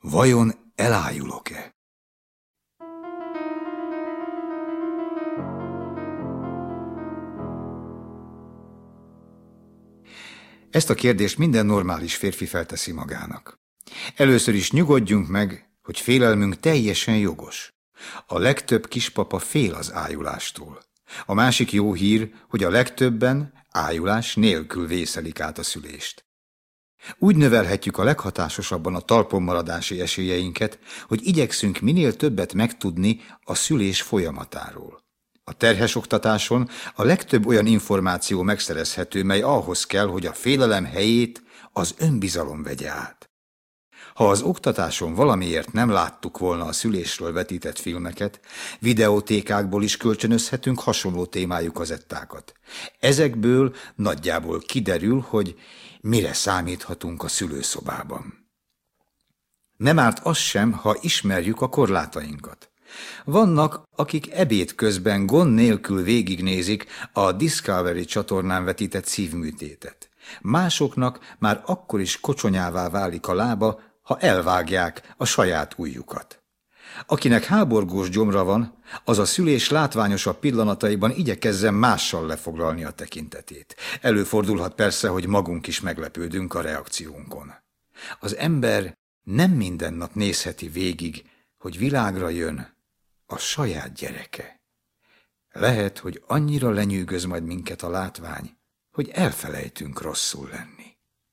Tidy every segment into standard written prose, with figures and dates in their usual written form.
Vajon elájulok-e? Ezt a kérdést minden normális férfi felteszi magának. Először is nyugodjunk meg, hogy félelmünk teljesen jogos. A legtöbb kispapa fél az ájulástól. A másik jó hír, hogy a legtöbben ájulás nélkül vészelik át a szülést. Úgy növelhetjük a leghatásosabban a talpon maradási esélyeinket, hogy igyekszünk minél többet megtudni a szülés folyamatáról. A terhes oktatáson a legtöbb olyan információ megszerezhető, mely ahhoz kell, hogy a félelem helyét az önbizalom vegye át. Ha az oktatáson valamiért nem láttuk volna a szülésről vetített filmeket, videótékákból is kölcsönözhetünk hasonló témájú kazettákat. Ezekből nagyjából kiderül, hogy mire számíthatunk a szülőszobában. Nem árt az sem, ha ismerjük a korlátainkat. Vannak, akik ebéd közben gond nélkül végignézik a Discovery csatornán vetített szívműtétet. Másoknak már akkor is kocsonyává válik a lába, ha elvágják a saját ujjukat. Akinek háborgós gyomra van, az a szülés látványosabb pillanataiban igyekezzen mással lefoglalni a tekintetét. Előfordulhat persze, hogy magunk is meglepődünk a reakciónkon. Az ember nem minden nap nézheti végig, hogy világra jön a saját gyereke. Lehet, hogy annyira lenyűgöz majd minket a látvány, hogy elfelejtünk rosszul lenni.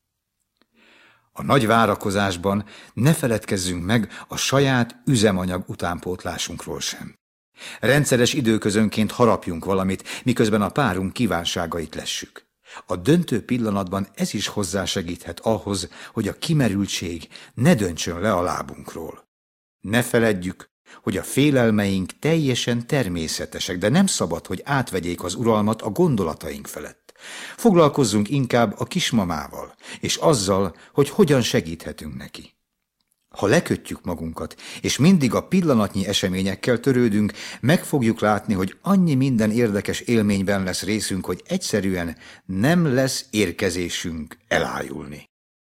A nagy várakozásban ne feledkezzünk meg a saját üzemanyag utánpótlásunkról sem. Rendszeres időközönként harapjunk valamit, miközben a párunk kívánságait lessük. A döntő pillanatban ez is hozzásegíthet ahhoz, hogy a kimerültség ne döntsön le a lábunkról. Ne feledjük, hogy a félelmeink teljesen természetesek, de nem szabad, hogy átvegyék az uralmat a gondolataink felett. Foglalkozzunk inkább a kismamával, és azzal, hogy hogyan segíthetünk neki. Ha lekötjük magunkat, és mindig a pillanatnyi eseményekkel törődünk, meg fogjuk látni, hogy annyi minden érdekes élményben lesz részünk, hogy egyszerűen nem lesz érkezésünk elájulni.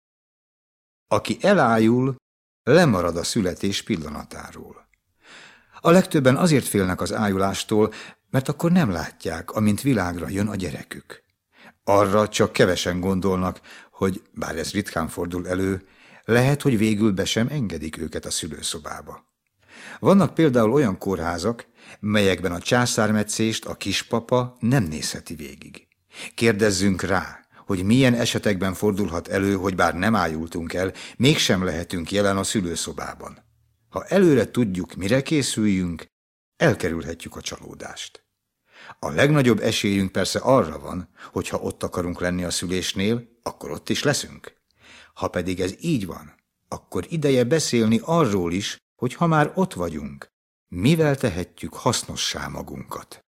Aki elájul, lemarad a születés pillanatáról. A legtöbben azért félnek az ájulástól, mert akkor nem látják, amint világra jön a gyerekük. Arra csak kevesen gondolnak, hogy, bár ez ritkán fordul elő, lehet, hogy végül be sem engedik őket a szülőszobába. Vannak például olyan kórházak, melyekben a császármetszést a kispapa nem nézheti végig. Kérdezzünk rá, hogy milyen esetekben fordulhat elő, hogy bár nem ájultunk el, mégsem lehetünk jelen a szülőszobában. Ha előre tudjuk, mire készüljünk, elkerülhetjük a csalódást. A legnagyobb esélyünk persze arra van, hogy ha ott akarunk lenni a szülésnél, akkor ott is leszünk. Ha pedig ez így van, akkor ideje beszélni arról is, hogy ha már ott vagyunk, mivel tehetjük hasznossá magunkat.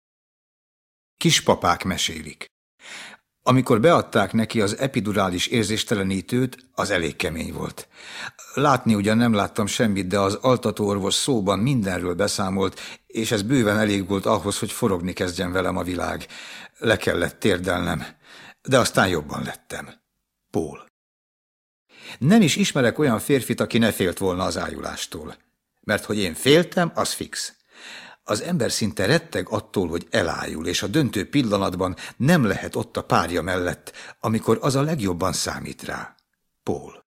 Kispapák mesélik. Amikor beadták neki az epidurális érzéstelenítőt, az elég kemény volt. Látni ugyan nem láttam semmit, de az altatóorvos szóban mindenről beszámolt, és ez bőven elég volt ahhoz, hogy forogni kezdjen velem a világ. Le kellett térdelnem, de aztán jobban lettem. Paul. Nem is ismerek olyan férfit, aki ne félt volna az ájulástól. Mert hogy én féltem, az fix. Az ember szinte retteg attól, hogy elájul, és a döntő pillanatban nem lehet ott a párja mellett, amikor az a legjobban számít rá. Paul.